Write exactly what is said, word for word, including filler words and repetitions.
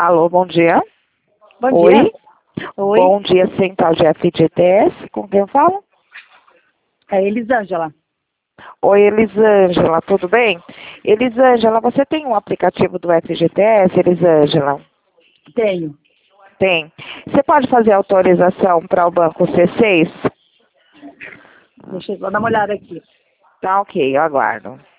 Alô, bom dia. Bom Oi. dia. Oi. Bom dia, Central de F G T S. Com quem eu falo? É Elisângela. Oi, Elisângela, tudo bem? Elisângela, você tem um aplicativo do F G T S, Elisângela? Tenho. Tem. Você pode fazer autorização para o banco C seis? Deixa eu só dar uma olhada aqui. Tá ok, eu aguardo.